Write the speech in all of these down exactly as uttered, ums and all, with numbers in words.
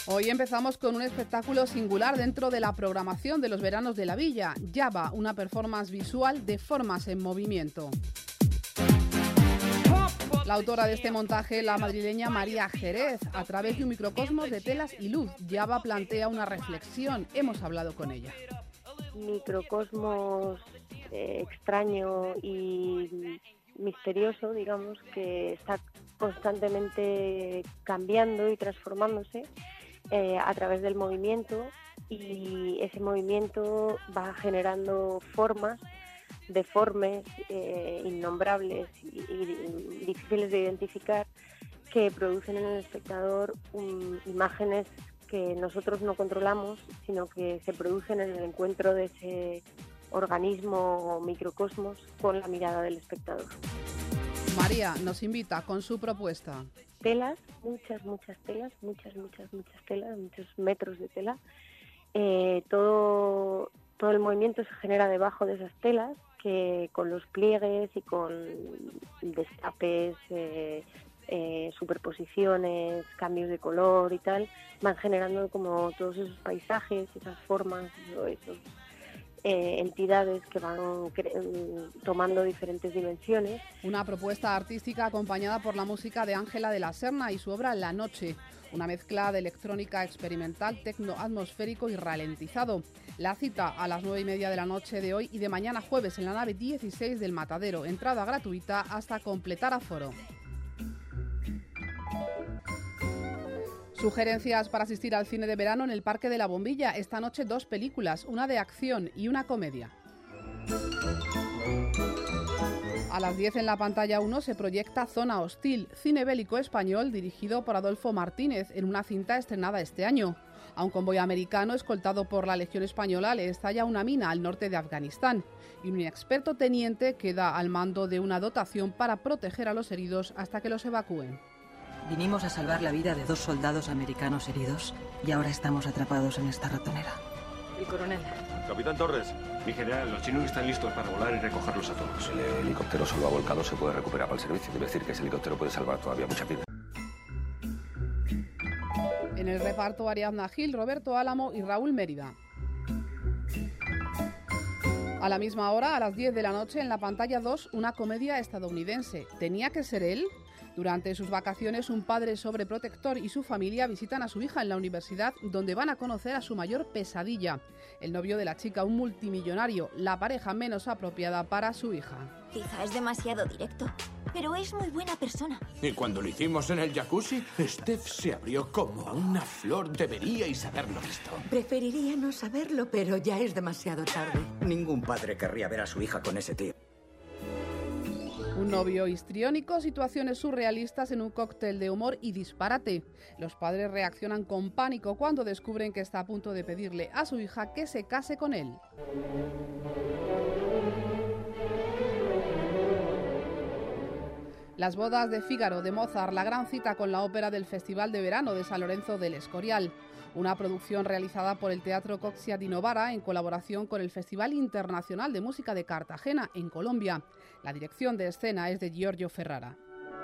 Hoy empezamos con un espectáculo singular dentro de la programación de los veranos de la Villa. Java, una performance visual de formas en movimiento. La autora de este montaje, la madrileña María Jerez, a través de un microcosmos de telas y luz, Java plantea una reflexión. Hemos hablado con ella. Microcosmos eh, extraño y misterioso, digamos, que está constantemente cambiando y transformándose eh, a través del movimiento, y ese movimiento va generando formas deformes, eh, innombrables y, y difíciles de identificar, que producen en el espectador um, imágenes que nosotros no controlamos, sino que se producen en el encuentro de ese organismo o microcosmos con la mirada del espectador. María nos invita con su propuesta. Telas, muchas, muchas telas, muchas, muchas, muchas telas, muchos metros de tela. Eh, todo, todo el movimiento se genera debajo de esas telas, que con los pliegues y con destapes, eh, eh, superposiciones, cambios de color y tal, van generando como todos esos paisajes, esas formas, esos eh, entidades que van tomando diferentes dimensiones. Una propuesta artística acompañada por la música de Ángela de la Serna y su obra La Noche, una mezcla de electrónica experimental, tecno atmosférico y ralentizado. La cita a las nueve y media de la noche de hoy y de mañana jueves en la nave dieciséis del Matadero. Entrada gratuita hasta completar aforo. Sugerencias para asistir al cine de verano en el Parque de la Bombilla. Esta noche dos películas, una de acción y una comedia. A las diez en la pantalla uno se proyecta Zona Hostil, cine bélico español dirigido por Adolfo Martínez en una cinta estrenada este año. A un convoy americano escoltado por la Legión Española le estalla una mina al norte de Afganistán y un inexperto teniente queda al mando de una dotación para proteger a los heridos hasta que los evacúen. Vinimos a salvar la vida de dos soldados americanos heridos y ahora estamos atrapados en esta ratonera. El coronel. Capitán Torres. Mi general, los chinos están listos para volar y recogerlos a todos. El helicóptero solo ha volcado, se puede recuperar para el servicio. Quiero decir que ese helicóptero puede salvar todavía muchas vidas. En el reparto, Ariadna Gil, Roberto Álamo y Raúl Mérida. A la misma hora, a las diez de la noche, en la pantalla dos, una comedia estadounidense. ¿Tenía que ser él? Durante sus vacaciones, un padre sobreprotector y su familia visitan a su hija en la universidad, donde van a conocer a su mayor pesadilla, el novio de la chica, un multimillonario, la pareja menos apropiada para su hija. Quizá es demasiado directo, pero es muy buena persona. Y cuando lo hicimos en el jacuzzi, Steph se abrió como una flor. Deberíais haberlo visto. Preferiría no saberlo, pero ya es demasiado tarde. Ningún padre querría ver a su hija con ese tío. Un novio histriónico, situaciones surrealistas en un cóctel de humor y disparate. Los padres reaccionan con pánico cuando descubren que está a punto de pedirle a su hija que se case con él. Las bodas de Fígaro de Mozart, la gran cita con la ópera del Festival de Verano de San Lorenzo del Escorial. Una producción realizada por el Teatro Coxia di Novara en colaboración con el Festival Internacional de Música de Cartagena, en Colombia. La dirección de escena es de Giorgio Ferrara.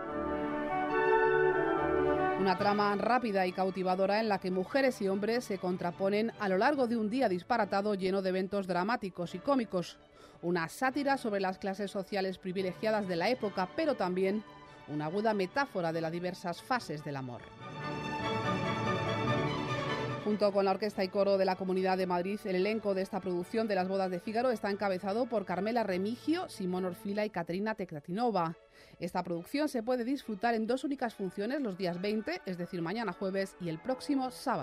Una trama rápida y cautivadora en la que mujeres y hombres se contraponen a lo largo de un día disparatado lleno de eventos dramáticos y cómicos. Una sátira sobre las clases sociales privilegiadas de la época, pero también una aguda metáfora de las diversas fases del amor. Junto con la Orquesta y Coro de la Comunidad de Madrid, el elenco de esta producción de Las bodas de Fígaro está encabezado por Carmela Remigio, Simón Orfila y Caterina Teclatinova. Esta producción se puede disfrutar en dos únicas funciones los días veinte, es decir, mañana jueves, y el próximo sábado.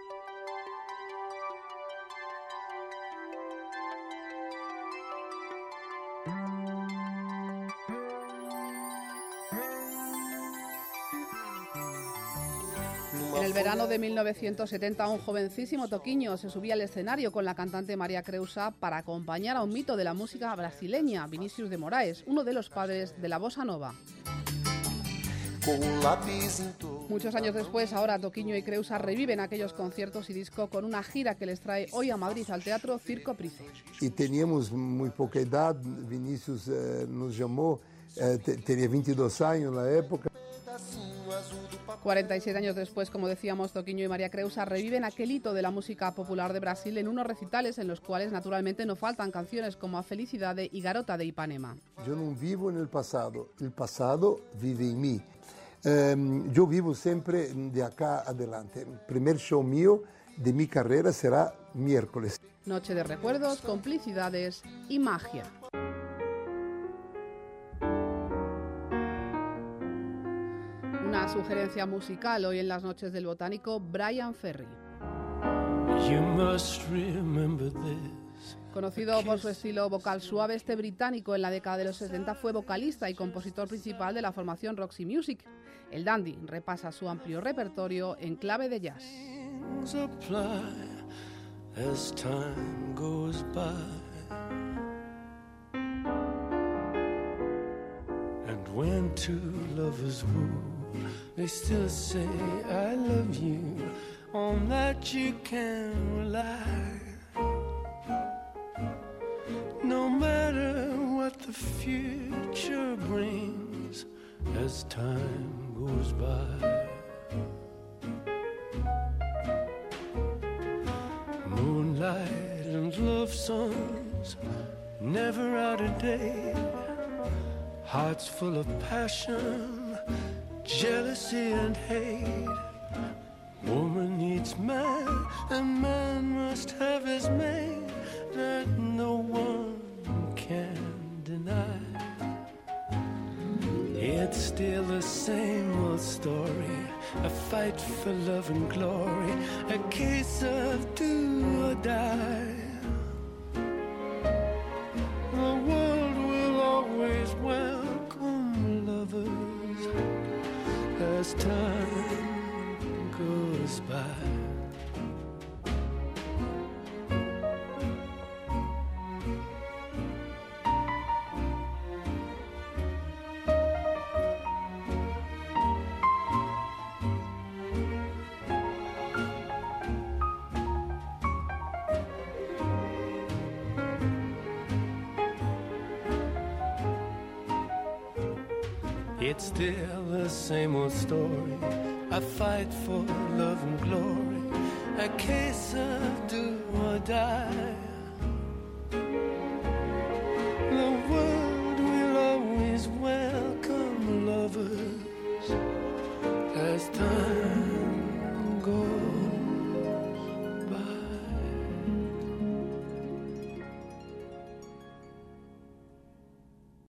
En el verano de mil novecientos setenta, un jovencísimo Toquinho se subía al escenario con la cantante María Creusa para acompañar a un mito de la música brasileña, Vinícius de Moraes, uno de los padres de la bossa nova. Muchos años después, ahora Toquinho y Creusa reviven aquellos conciertos y disco con una gira que les trae hoy a Madrid al Teatro Circo Price. Y teníamos muy poca edad, Vinícius eh, nos llamó, eh, tenía veintidós años en la época. cuarenta y siete años después, como decíamos, Toquinho y María Creusa reviven aquel hito de la música popular de Brasil en unos recitales en los cuales naturalmente no faltan canciones como A Felicidade y Garota de Ipanema. Yo no vivo en el pasado, el pasado vive en mí. Um, yo vivo siempre de acá adelante. El primer show mío de mi carrera será miércoles. Noche de recuerdos, complicidades y magia. Una sugerencia musical hoy en las noches del Botánico, Bryan Ferry. You must remember this. Conocido por su estilo vocal suave, este británico en la década de los setenta fue vocalista y compositor principal de la formación Roxy Music. El dandy repasa su amplio repertorio en clave de jazz. As time goes by, and when two lovers woo, they still say I love you, on that you can rely. No matter what the future brings, as time goes by. Moonlight and love songs, never out of date. Hearts full of passion, jealousy and hate. Woman needs man, and man must have his mate, that no one can deny. It's still the same old story, a fight for love and glory, a case of do or die. The world will always welcome lovers as time goes by. It's still the same old story, a fight for love and glory, a case of do or die.